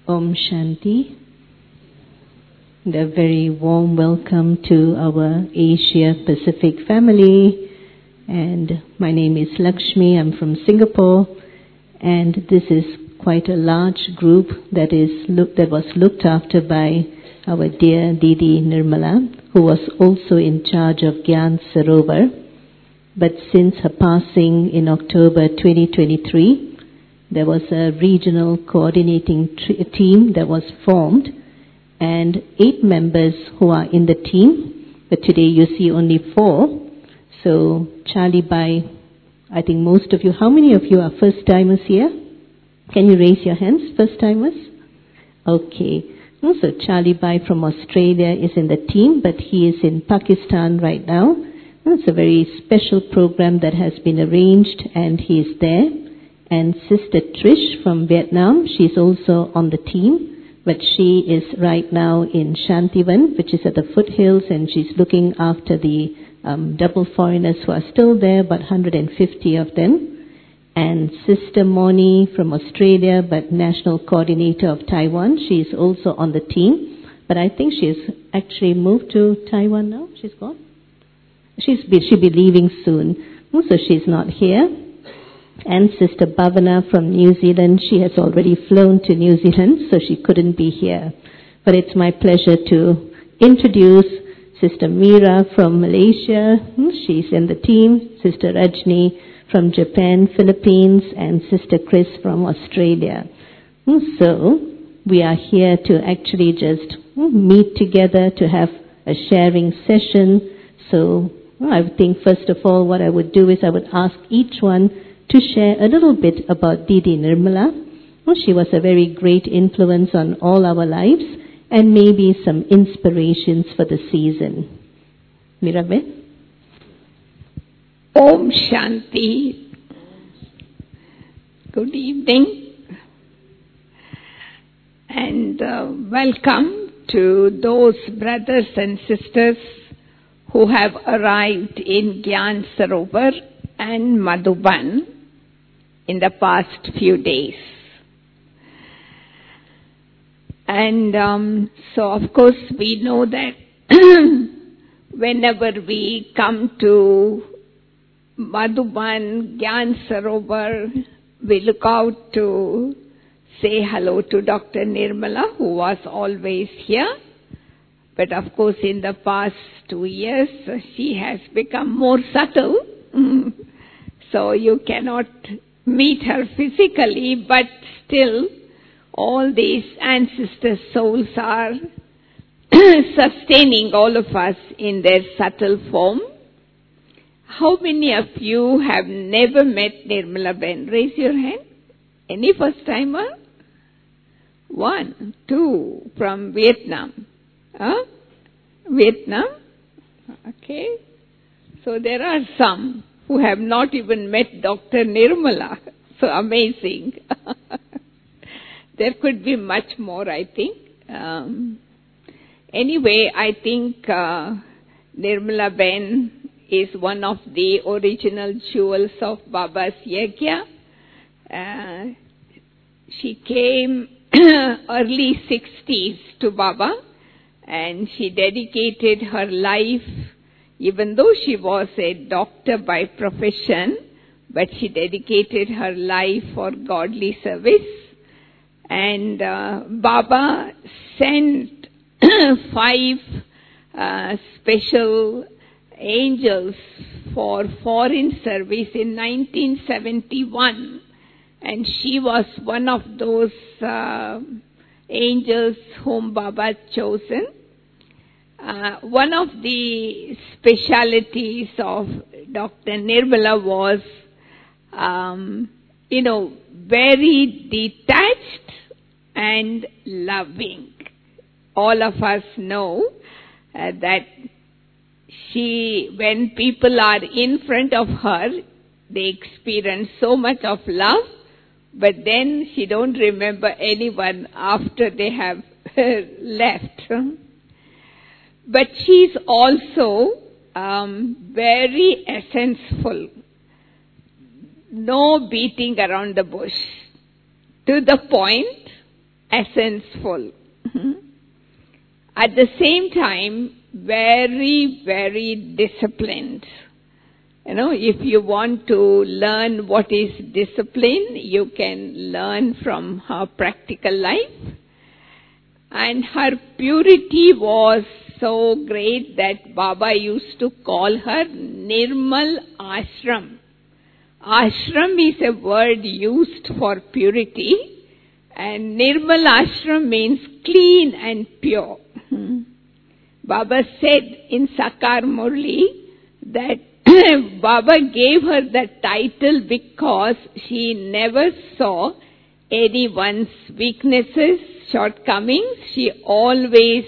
Om Shanti. And a very warm welcome to our Asia Pacific family. And my name is Lakshmi. I'm from Singapore. And this is quite a large group that was looked after by our dear Didi Nirmala, who was also in charge of Gyan Sarovar. But since her passing in October 2023, there was a regional coordinating team that was formed, and 8 members who are in the team, but today you see only 4. So Charlie Bai, I think most of you, how many of you are first timers here? Can you raise your hands, first timers? Okay. So Charlie Bai from Australia is in the team, but he is in Pakistan right now. It's a very special program that has been arranged, and he is there. And Sister Trish from Vietnam, she's also on the team, but she is right now in Shantivan, which is at the foothills, and she's looking after the double foreigners who are still there, about 150 of them. And Sister Moni from Australia, but National Coordinator of Taiwan, she is also on the team. But I think she has actually moved to Taiwan now. She's gone? She'll be leaving soon, so she's not here. And Sister Bhavana from New Zealand, she has already flown to New Zealand, so she couldn't be here. But it's my pleasure to introduce Sister Meera from Malaysia. She's in the team. Sister Rajni from Japan, Philippines, and Sister Chris from Australia. So we are here to actually just meet together to have a sharing session. So I think first of all what I would do is I would ask each one to share a little bit about Didi Nirmala. She was a very great influence on all our lives, and maybe some inspirations for the season. Mirabe? Om Shanti. Good evening. And welcome to those brothers and sisters who have arrived in Gyan Sarovar and Madhuban in the past few days. And so of course we know that whenever we come to Madhuban, Gyan Sarovar, we look out to say hello to Dr. Nirmala, who was always here. But of course in the past 2 years she has become more subtle. So you cannot meet her physically, but still all these ancestor souls are sustaining all of us in their subtle form. How many of you have never met Nirmala Ben? Raise your hand. Any first timer? 1, 2 from Vietnam. Vietnam? Okay. So there are some who have not even met Dr. Nirmala. So amazing. There could be much more, I think. Anyway, I think Nirmala Ben is one of the original jewels of Baba's Yagya. She came early 60s to Baba, and she dedicated her life, even though she was a doctor by profession, but she dedicated her life for godly service. And Baba sent 5 special angels for foreign service in 1971. And she was one of those angels whom Baba chosen. One of the specialities of Dr. Nirmala was, very detached and loving. All of us know that when people are in front of her, they experience so much of love, but then she don't remember anyone after they have left. But she's also very essenseful. No beating around the bush. To the point, essence-full. At the same time, very, very disciplined. If you want to learn what is discipline, you can learn from her practical life. And her purity was so great that Baba used to call her Nirmal Ashram. Ashram is a word used for purity, and Nirmal Ashram means clean and pure. Baba said in Sakar Murli that Baba gave her that title because she never saw anyone's weaknesses, shortcomings. She always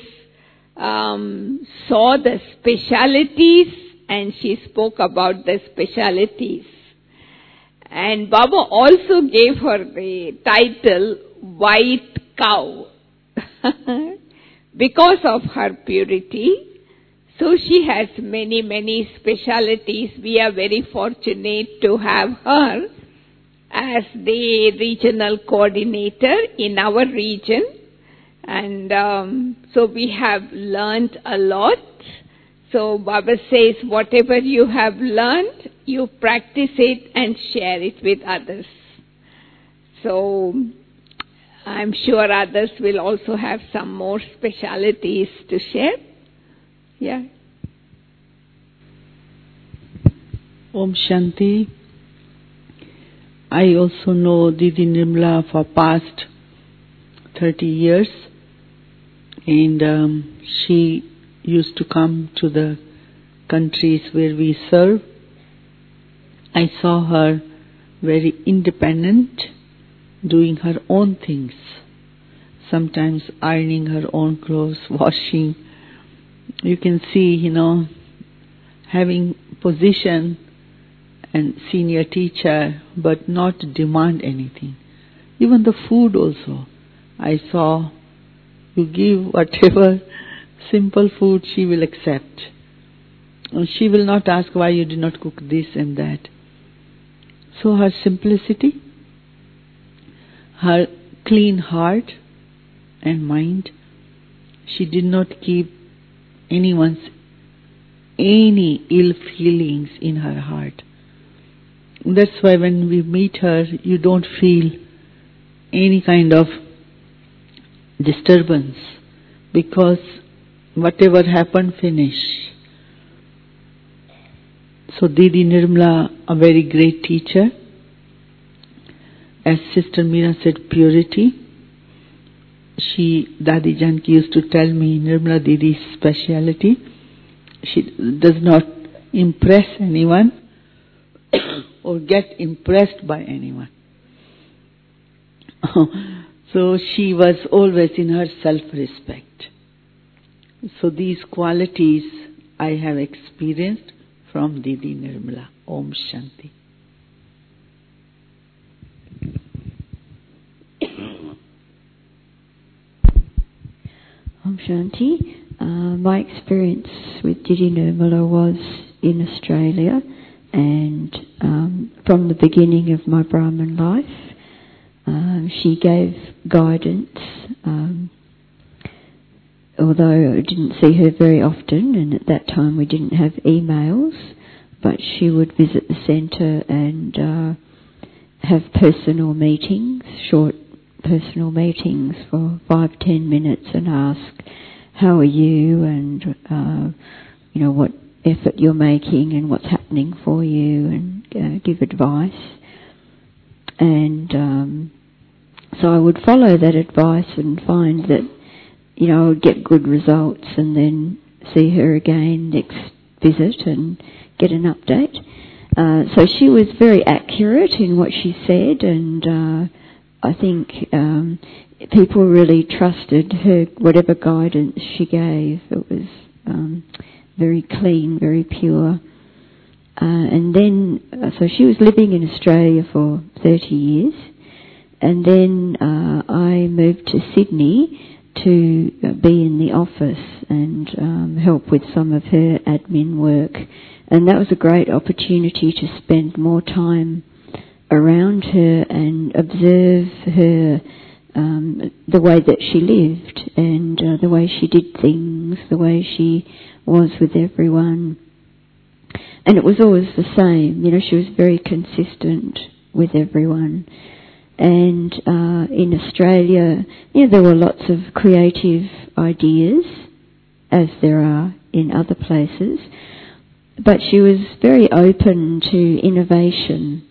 saw the specialities, and she spoke about the specialities. And Baba also gave her the title White Cow because of her purity. So she has many, many specialities. We are very fortunate to have her as the regional coordinator in our region. And so we have learned a lot. So Baba says, whatever you have learned, you practice it and share it with others. So I'm sure others will also have some more specialities to share. Yeah. Om Shanti. I also know Didi Nirmala for past 30 years, and she used to come to the countries where we serve. I saw her very independent, doing her own things, sometimes ironing her own clothes, washing. You can see, having position and senior teacher, but not demand anything. Even the food also, I saw you give whatever simple food she will accept. She will not ask why you did not cook this and that. So her simplicity, her clean heart and mind, she did not keep any ill feelings in her heart. That's why when we meet her, you don't feel any kind of disturbance, because whatever happened, finish. So Didi Nirmala, a very great teacher. As Sister Meera said, purity. Dadi Janki used to tell me, Nirmala Didi's speciality, she does not impress anyone or get impressed by anyone. So she was always in her self-respect. So these qualities I have experienced from Didi Nirmala. Om Shanti. Om Shanti. My experience with Didi Nirmala was in Australia, and from the beginning of my Brahman life, she gave guidance. Although I didn't see her very often, and at that time we didn't have emails, but she would visit the centre and have personal meetings, short personal meetings for 5-10 minutes, and ask, how are you, and what effort you're making and what's happening for you, and give advice. And so I would follow that advice and find that I would get good results, and then see her again next visit and get an update. So she was very accurate in what she said, and I think people really trusted her, whatever guidance she gave. It was very clean, very pure. And then, so she was living in Australia for 30 years, and then I moved to Sydney to be in the office and help with some of her admin work. And that was a great opportunity to spend more time around her and observe her the way that she lived and the way she did things, the way she was with everyone. And it was always the same, she was very consistent with everyone. And in Australia, there were lots of creative ideas, as there are in other places. But she was very open to innovation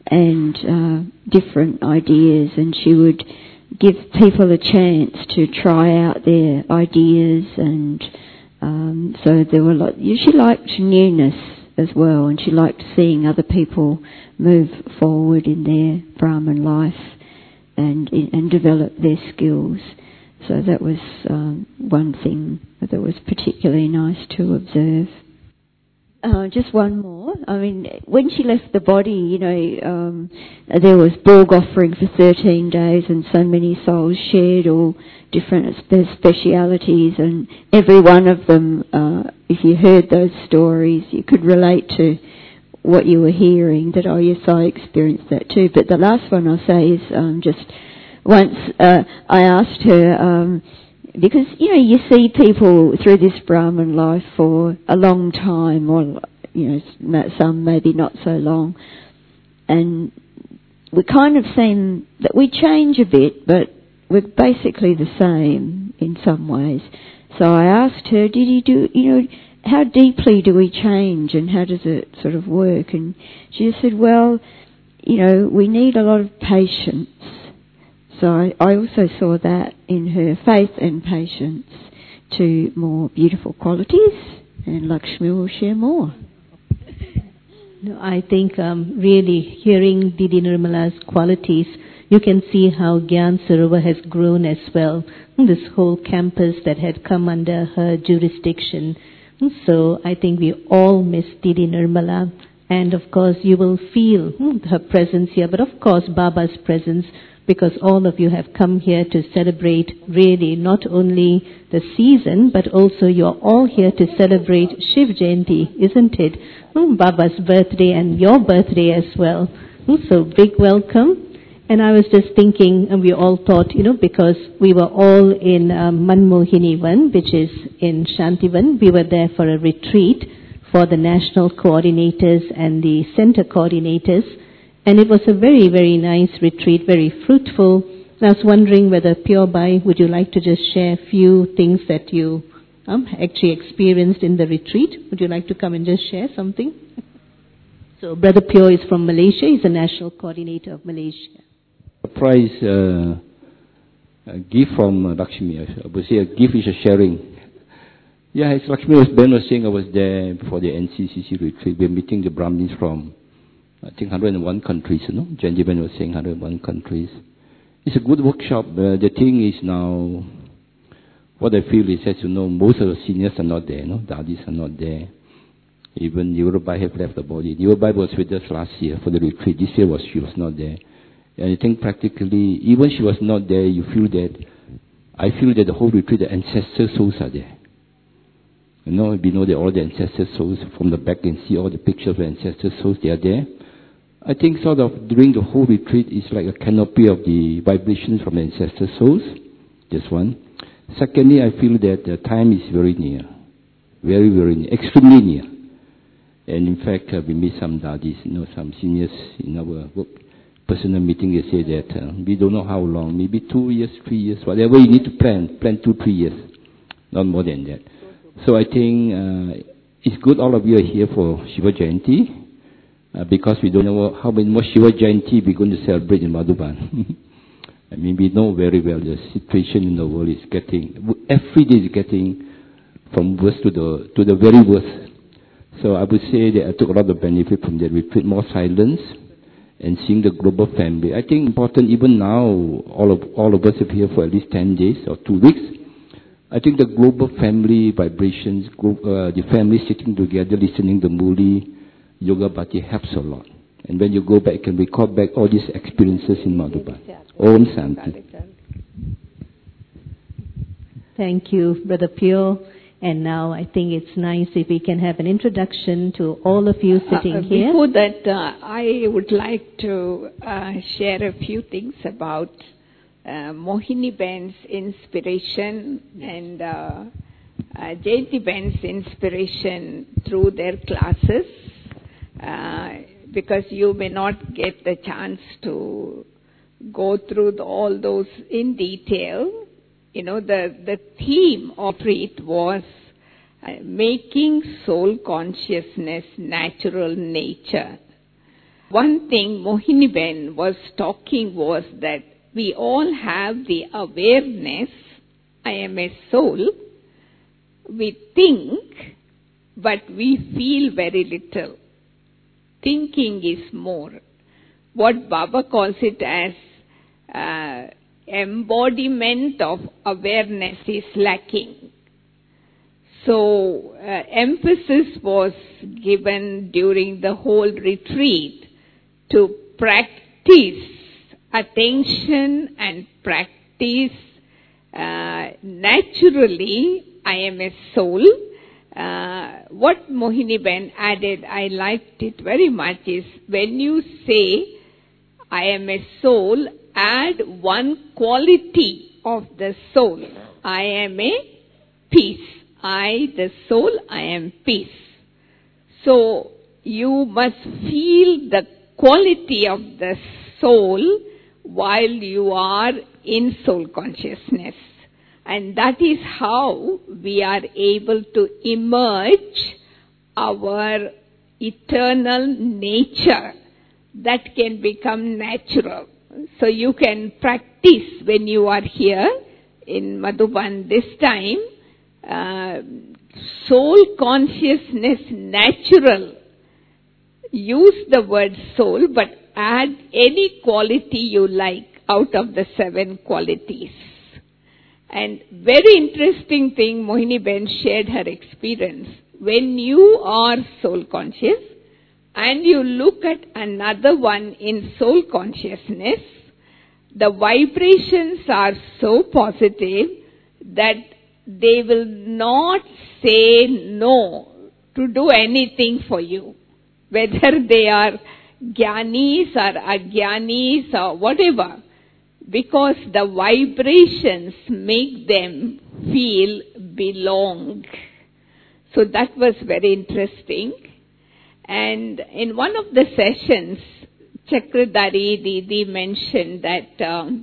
and different ideas, and she would give people a chance to try out their ideas, and so there were she liked newness as well, and she liked seeing other people move forward in their Brahman life and develop their skills. So that was one thing that was particularly nice to observe. Just one more. When she left the body, there was Borg offering for 13 days, and so many souls shared all different specialities, and every one of them, if you heard those stories, you could relate to what you were hearing, that, oh yes, I experienced that too. But the last one I'll say is just once I asked her, because, you see people through this Brahman life for a long time, or, some maybe not so long, and we kind of seem that we change a bit, but we're basically the same in some ways. So I asked her, did you do, how deeply do we change and how does it sort of work? And she just said, well, we need a lot of patience. So I also saw that in her, faith and patience, two more beautiful qualities, and Lakshmi will share more. No, I think really hearing Didi Nirmala's qualities, you can see how Gyan Sarovar has grown as well. This whole campus that had come under her jurisdiction. So I think we all miss Didi Nirmala. And of course you will feel her presence here, but of course Baba's presence, because all of you have come here to celebrate really not only the season, but also you're all here to celebrate Shiv Jayanti, isn't it? Baba's birthday and your birthday as well. So big welcome. And I was just thinking, and we all thought, because we were all in Manmohinivan, which is in Shantivan, we were there for a retreat for the national coordinators and the center coordinators. And it was a very, very nice retreat, very fruitful. And I was wondering whether Pure Bai, would you like to just share a few things that you actually experienced in the retreat? Would you like to come and just share something? So Brother Pure is from Malaysia. He's the national coordinator of Malaysia. Surprise gift from Lakshmi. I would say a gift is a sharing. Yeah, as Lakshmi Ben was saying, I was there for the NCCC retreat. We're meeting the Brahmins from, I think, 101 countries, Janji Ben was saying 101 countries. It's a good workshop. The thing is now, what I feel is, as you know, most of the seniors are not there, Dadis are not there. Even Yurubai have left the body. Yurubai was with us last year for the retreat. This year she was not there. And I think practically, even she was not there, I feel that the whole retreat, the ancestor souls are there. We know that all the ancestor souls from the back and see all the pictures of the ancestor souls, they are there. I think sort of during the whole retreat, it's like a canopy of the vibrations from the ancestor souls. Just one. Secondly, I feel that the time is very near. Very, very near. Extremely near. And in fact, we meet some daddies, some seniors in our work. Personal meeting, they say that we don't know how long, maybe 2 years, 3 years, whatever you need to plan 2-3 years, not more than that. So I think it's good all of you are here for Shiva Jayanti, because we don't know how many more Shiva Jayanti we're going to celebrate in Madhuban. I mean, we know very well the situation in the world is getting, every day is getting from worse to the very worst. So I would say that I took a lot of benefit from that retreat, more silence, and seeing the global family. I think important even now, all of us are here for at least 10 days or 2 weeks. I think the global family vibrations, the family sitting together, listening to Muli, Yoga Bhakti helps a lot. And when you go back, you can recall back all these experiences in Madhuban. Om Shanti. Thank you, Brother Pure. And now I think it's nice if we can have an introduction to all of you sitting here. Before that, I would like to share a few things about Mohini Ben's inspiration and Jayanti Ben's inspiration through their classes, because you may not get the chance to go through all those in detail. You know, the theme of it was making soul consciousness natural nature. One thing Mohini Ben was talking was that we all have the awareness, I am a soul. We think, but we feel very little. Thinking is more. What Baba calls it as embodiment of awareness is lacking. So emphasis was given during the whole retreat to practice attention and practice naturally, I am a soul. What Mohini Ben added, I liked it very much, is when you say, I am a soul, add one quality of the soul. I am a peace. I, the soul, I am peace. So you must feel the quality of the soul while you are in soul consciousness. And that is how we are able to emerge our eternal nature that can become natural. So you can practice when you are here in Madhuban this time, soul consciousness natural. Use the word soul, but add any quality you like out of the 7 qualities. And very interesting thing, Mohini Ben shared her experience. When you are soul conscious and you look at another one in soul consciousness, the vibrations are so positive that they will not say no to do anything for you. Whether they are Gyanis or Agyanis or whatever, because the vibrations make them feel belong. So that was very interesting. And in one of the sessions, Chakradhari Didi mentioned that,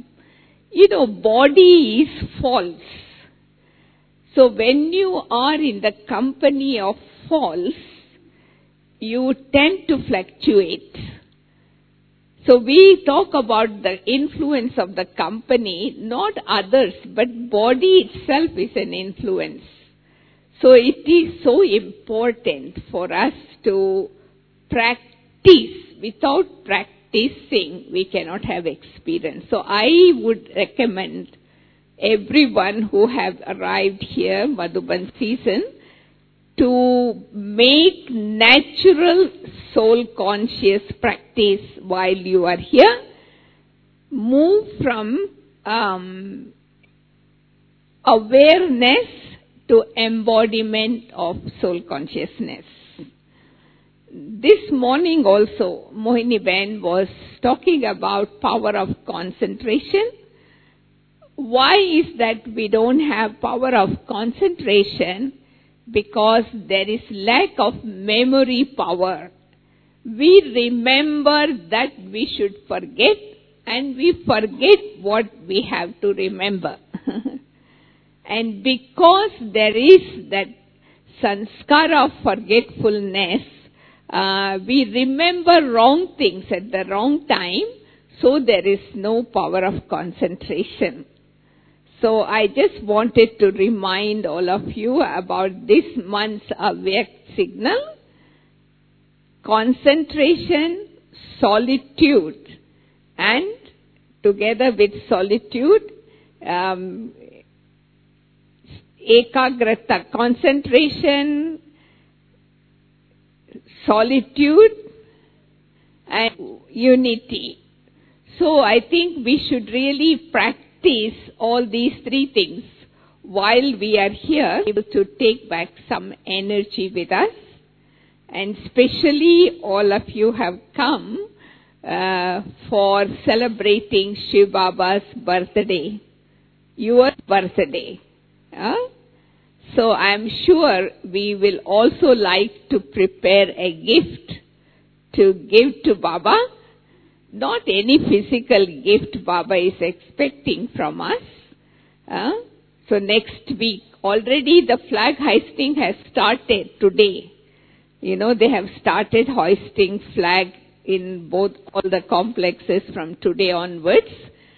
body is false. So when you are in the company of false, you tend to fluctuate. So we talk about the influence of the company, not others, but body itself is an influence. So it is so important for us to practice. Without practicing, we cannot have experience. So I would recommend everyone who have arrived here, Madhuban season, to make natural soul conscious practice while you are here. Move from awareness to embodiment of soul consciousness. This morning also, Mohini Ben was talking about power of concentration. Why is that we don't have power of concentration? Because there is lack of memory power. We remember that we should forget, and we forget what we have to remember. And because there is that sanskara of forgetfulness, we remember wrong things at the wrong time, so there is no power of concentration. So I just wanted to remind all of you about this month's Avyakt signal. Concentration, solitude, and together with solitude, ekagrata, concentration, solitude, and unity. So I think we should really practice all these 3 things while we are here, able to take back some energy with us. And especially all of you have come for celebrating Shiv Baba's birthday, your birthday. So I'm sure we will also like to prepare a gift to give to Baba. Not any physical gift Baba is expecting from us. So next week, already the flag hoisting has started today. You know, they have started hoisting flag in all the complexes from today onwards.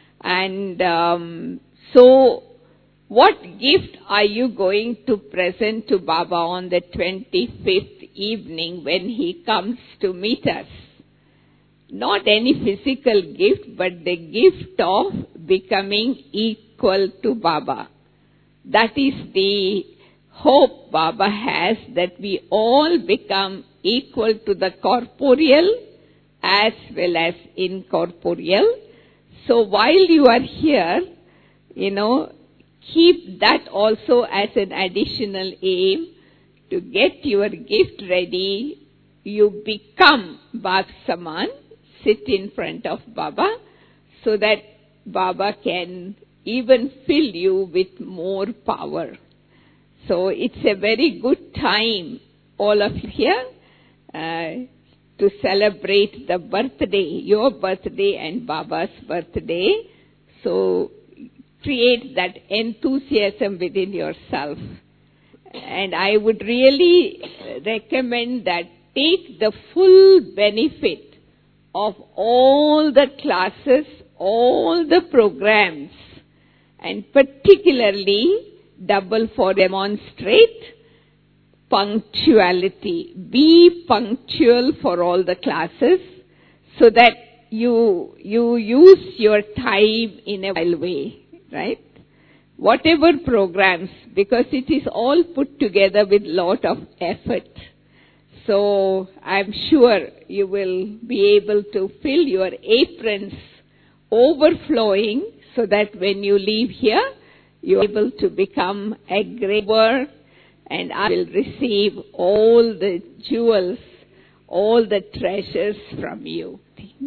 And so what gift are you going to present to Baba on the 25th evening when he comes to meet us? Not any physical gift, but the gift of becoming equal to Baba. That is the hope Baba has, that we all become equal to the corporeal as well as incorporeal. So while you are here, you know, keep that also as an additional aim to get your gift ready. You become Bab Saman, sit in front of Baba, so that Baba can even fill you with more power. So it's a very good time, all of you here, to celebrate the birthday, your birthday and Baba's birthday. So create that enthusiasm within yourself. And I would really recommend that take the full benefit of all the classes, all the programs, and particularly double for demonstrate punctuality. Be punctual for all the classes so that you use your time in a wild way, right? Whatever programs, because it is all put together with lot of effort. So I'm sure you will be able to fill your aprons overflowing so that when you leave here, you're able to become a graver, and I will receive all the jewels, all the treasures from you.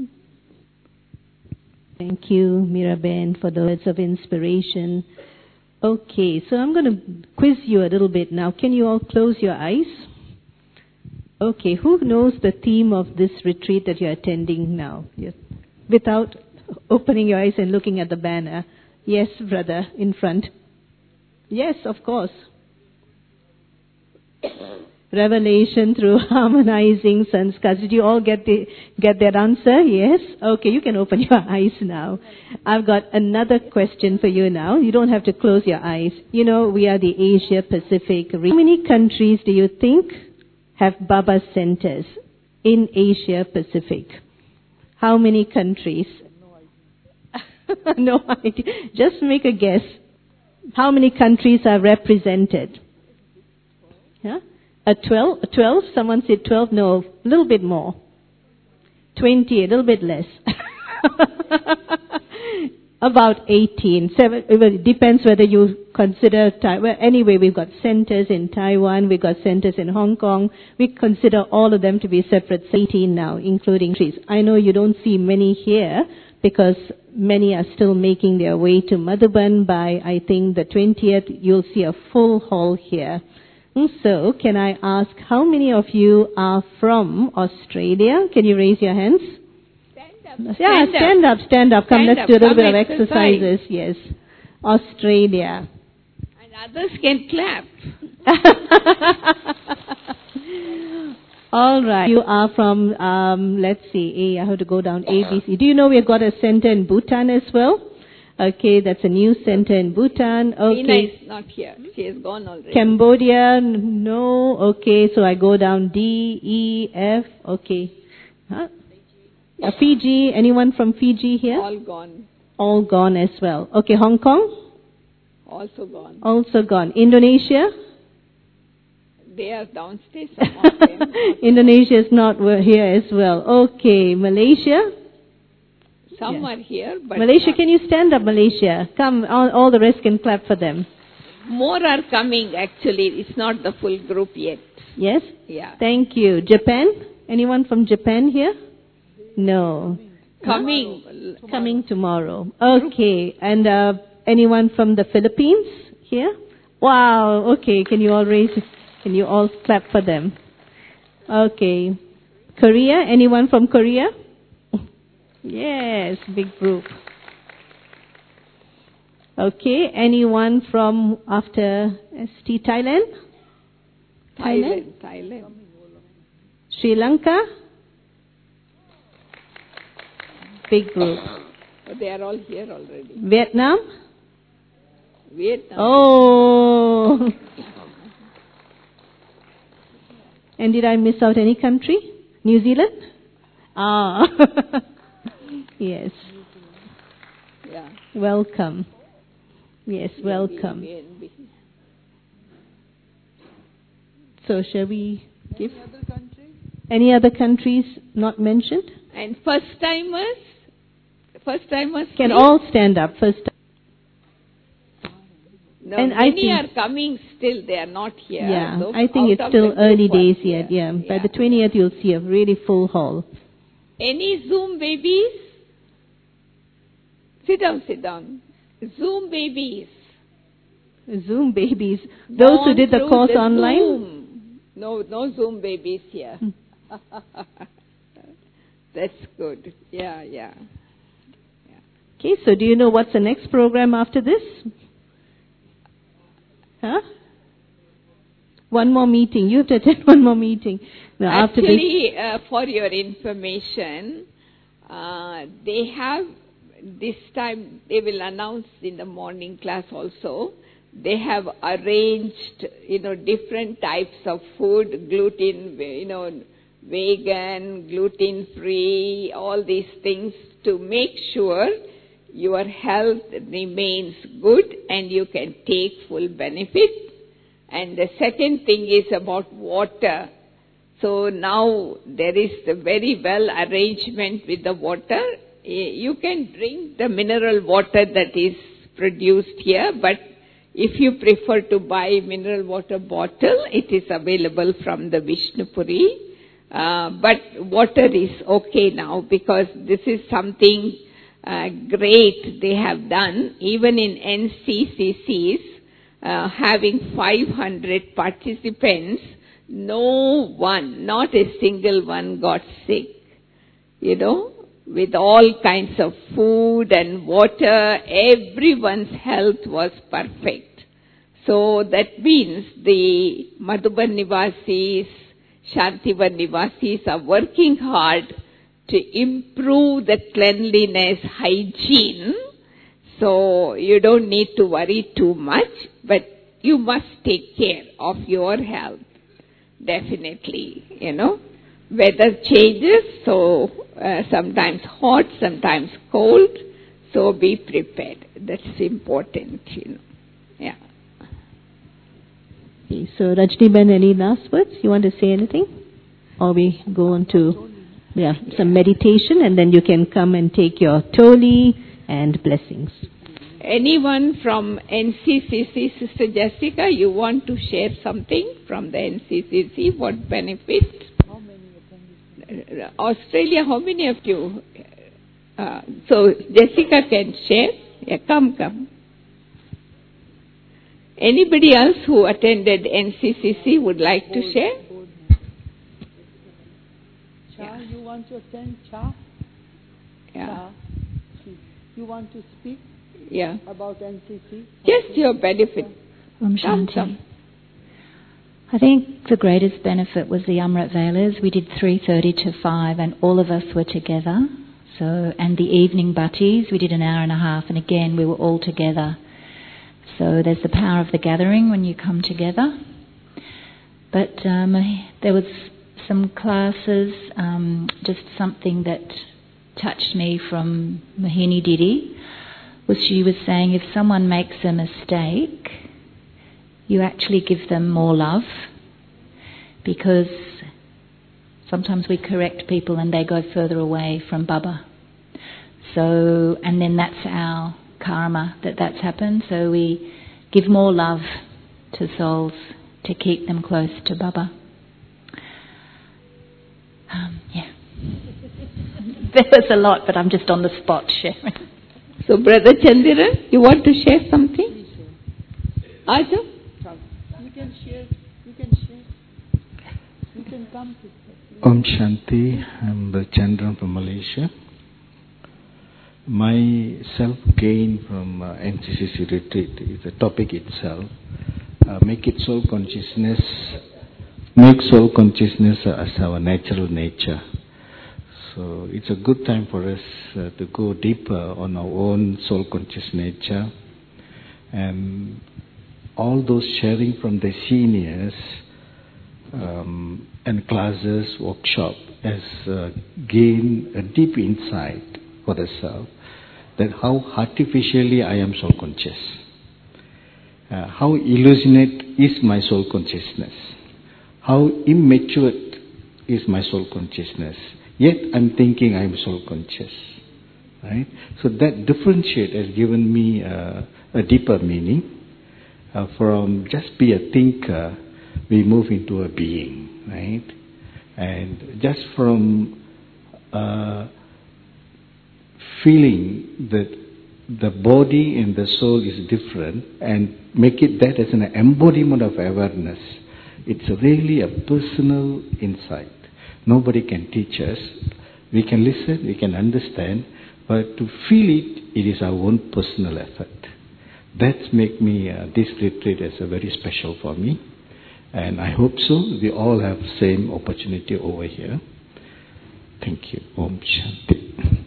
Thank you, Miraben, for the words of inspiration. Okay, so I'm going to quiz you a little bit now. Can you all close your eyes? Okay, who knows the theme of this retreat that you're attending now? Yes. Without opening your eyes and looking at the banner. Yes, brother, in front. Yes, of course. Revelation through harmonizing sanskars. Did you all get that answer? Yes? Okay, you can open your eyes now. I've got another question for you now. You don't have to close your eyes. You know, we are the Asia Pacific region. How many countries do you think have Baba centers in Asia Pacific? How many countries? No idea. Just make a guess. How many countries are represented? Yeah? 12? Someone said 12? No, a little bit more. 20, a little bit less. About 18. It depends whether you consider Taiwan. Well, anyway, we've got centers in Taiwan, we've got centers in Hong Kong. We consider all of them to be separate. 18 now, including trees. I know you don't see many here because many are still making their way to Madhuban. By, I think, the 20th, you'll see a full hall here. So, can I ask how many of you are from Australia? Can you raise your hands? Stand up. Come, let's do a little bit of exercises. Yes. Australia. And others can clap. All right. You are from, let's see, I have to go down A, B, C. Do you know we've got a center in Bhutan as well? Okay, that's a new center in Bhutan. Okay. Nina is not here. She has gone already. Cambodia, no. Okay, so I go down D, E, F. Okay. Huh? Fiji, anyone from Fiji here? All gone. All gone as well. Okay, Hong Kong? Also gone. Also gone. Indonesia? They are downstairs. Some of them. Indonesia is not here as well. Okay, Malaysia? Some are here, but Malaysia, can you stand up, Malaysia? Come, all the rest can clap for them. More are coming, actually. It's not the full group yet. Yes? Yeah. Thank you. Japan? Anyone from Japan here? No. Coming tomorrow. Okay. And anyone from the Philippines here? Wow. Okay. Can you all clap for them? Okay. Korea? Anyone from Korea? Yes, big group. Okay. Anyone from after ST Thailand? Thailand. Sri Lanka? Big group. They are all here already. Vietnam? Vietnam. Oh. And did I miss out any country? New Zealand? Ah. Yes. Yeah. Welcome. Yes, welcome. So shall we give any other countries not mentioned? And first timers Can please. all stand up first. No, And many are coming still, they are not here. Yeah, So I think out it's of still the early group days are yet. here. Yeah, by the 20th you'll see a really full hall. Any Zoom babies? Sit down. Zoom babies. Zoom babies. Those who did the course online? Zoom. No Zoom babies here. That's good. Yeah. Okay, so do you know what's the next program after this? Huh? One more meeting. You have to attend one more meeting. Now, Actually, for your information, they have this time, they will announce in the morning class also, they have arranged, different types of food, gluten, vegan, gluten-free, all these things to make sure your health remains good and you can take full benefit. And the second thing is about water. So now there is a very well arrangement with the water. You can drink the mineral water that is produced here, but if you prefer to buy mineral water bottle, it is available from the Vishnupuri. But water is okay now because this is something great they have done. Even in NCCCs, having 500 participants, no one, not a single one got sick. With all kinds of food and water, everyone's health was perfect. So that means the Madhuban Nivasis, Shantivan Nivasis are working hard to improve the cleanliness, hygiene. So you don't need to worry too much, but you must take care of your health. Definitely, Weather changes, so sometimes hot, sometimes cold, so be prepared. That's important, Yeah. Okay, so Rajni-ben, any last words? You want to say anything? Or we go on to some meditation and then you can come and take your toli and blessings. Anyone from NCCC, Sister Jessica, you want to share something from the NCCC? What benefit? How many attendees? Australia, how many of you? So Jessica can share. Yeah, come. Anybody else who attended NCCC would like to share? Cha, you want to attend? Cha? Yeah. Cha. You want to speak? Yeah. About NCC? Just your benefit. Shanti. I think the greatest benefit was the Amrit Velas. We did 3:30 to 5 and all of us were together. So, and the evening bhattis, we did an hour and a half and again we were all together. So there's the power of the gathering when you come together. But there was some classes, just something that touched me from Mohini Didi. She was saying if someone makes a mistake, you actually give them more love, because sometimes we correct people and they go further away from Baba. So, and then that's our karma that's happened. So we give more love to souls to keep them close to Baba. Yeah. There was a lot, but I'm just on the spot sharing. So, Brother Chandiran, you want to share something? Aja? You can share. You can come to Om Shanti, I'm Chandran from Malaysia. My self-gain from NCCC retreat is the topic itself. Make soul consciousness as our natural nature. So it's a good time for us to go deeper on our own soul conscious nature. And all those sharing from the seniors and classes, workshop has gained a deep insight for the self that how artificially I am soul conscious. How illusionate is my soul consciousness. How immature is my soul consciousness. Yet I'm thinking I'm soul conscious. Right? So that differentiate has given me a deeper meaning. From just be a thinker, we move into a being, right? And just from feeling that the body and the soul is different and make it that as an embodiment of awareness, it's really a personal insight. Nobody can teach us. We can listen, we can understand, but to feel it, it is our own personal effort. That's make me, this retreat as a very special for me. And I hope so. We all have same opportunity over here. Thank you. Om Shanti.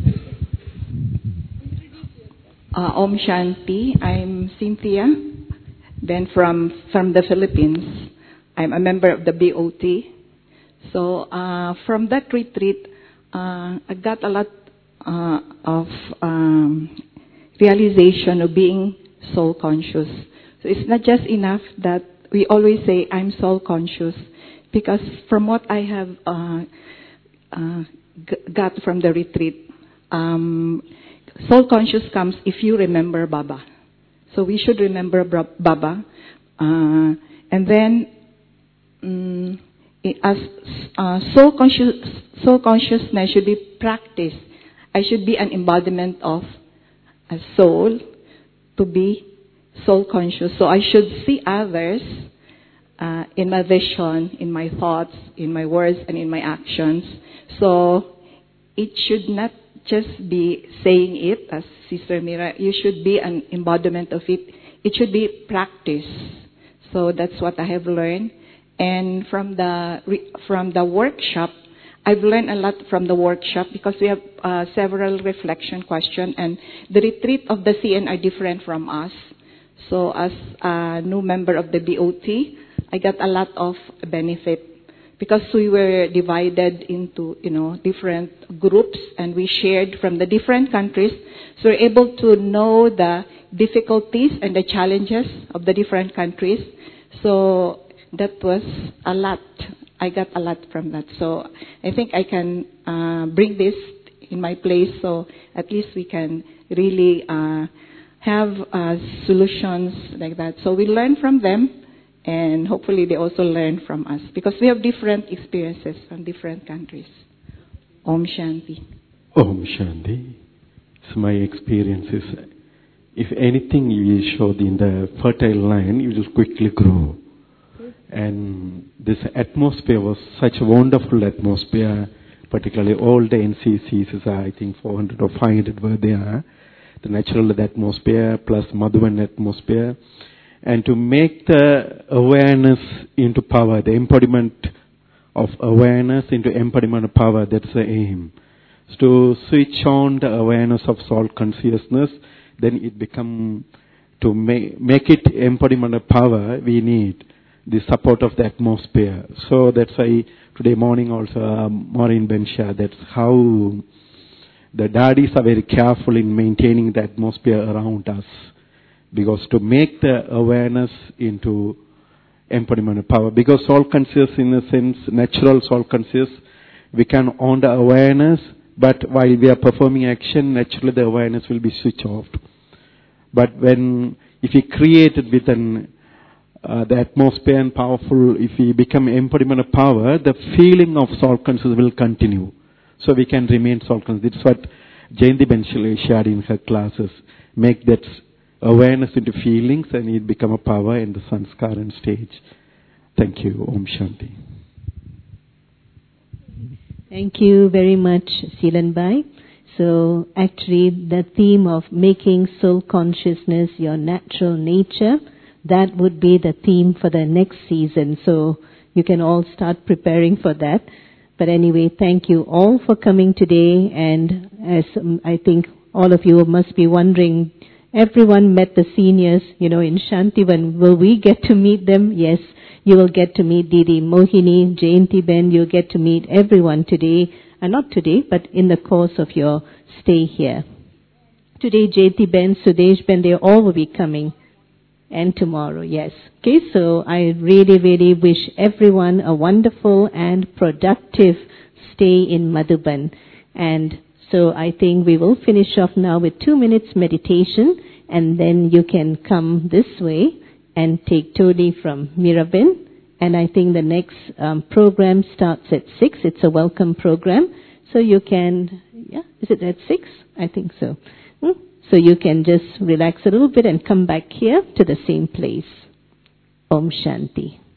Om Shanti. I'm Cynthia, then from the Philippines. I'm a member of the BOT. So from that retreat, I got a lot of realization of being soul conscious. So it's not just enough that we always say I'm soul conscious, because from what I have got from the retreat, soul conscious comes if you remember Baba. So we should remember Baba, and then as soul consciousness should be practiced. I should be an embodiment of a soul to be soul conscious. So I should see others in my vision, in my thoughts, in my words, and in my actions. So it should not just be saying it, as Sister Mira, you should be an embodiment of it. It should be practice. So that's what I have learned. And from the workshop, I've learned a lot from the workshop, because we have several reflection questions, and the retreat of the CN are different from us. So as a new member of the BOT, I got a lot of benefit, because we were divided into, different groups, and we shared from the different countries. So we're able to know the difficulties and the challenges of the different countries. So that was a lot. I got a lot from that. So I think I can bring this in my place, so at least we can really have solutions like that. So we learn from them, and hopefully they also learn from us, because we have different experiences from different countries. Om Shanti. Om Shanti. So my experience is, if anything you showed in the fertile land, you just quickly grow. And this atmosphere was such a wonderful atmosphere, particularly all the NCCs, I think 400 or 500 were there. The natural atmosphere plus Madhuvan atmosphere. And to make the awareness into power, the embodiment of awareness into embodiment of power, that's the aim. So to switch on the awareness of soul consciousness, then it become, to make it embodiment of power, we need the support of the atmosphere. So that's why today morning also, Maureen Bensha, that's how the daddies are very careful in maintaining the atmosphere around us. Because to make the awareness into embodiment of power. Because soul conscious, in a sense, natural soul conscious, we can own the awareness, but while we are performing action, naturally the awareness will be switched off. But if we create it within the atmosphere and powerful, if we become embodiment of power, the feeling of soul consciousness will continue. so we can remain soul conscious. That's what Jayanti Ben shared in her classes. Make that awareness into feelings and it become a power in the sanskaran stage. Thank you. Om Shanti. Thank you very much, Seelanbai. So actually the theme of making soul consciousness your natural nature, that would be the theme for the next season. So you can all start preparing for that. But anyway, thank you all for coming today. And as I think all of you must be wondering, everyone met the seniors, in Shantivan. Will we get to meet them? Yes, you will get to meet Didi Mohini, Jayanti Ben. You'll get to meet everyone today. Not today, but in the course of your stay here. Today, Jayanti Ben, Sudesh Ben, they all will be coming. And tomorrow, yes. Okay, so I really, really wish everyone a wonderful and productive stay in Madhuban. And so I think we will finish off now with 2 minutes meditation, and then you can come this way and take Todi from Mirabin. And I think the next program starts at 6. It's a welcome program. So you can, is it at 6? I think so. So you can just relax a little bit and come back here to the same place. Om Shanti.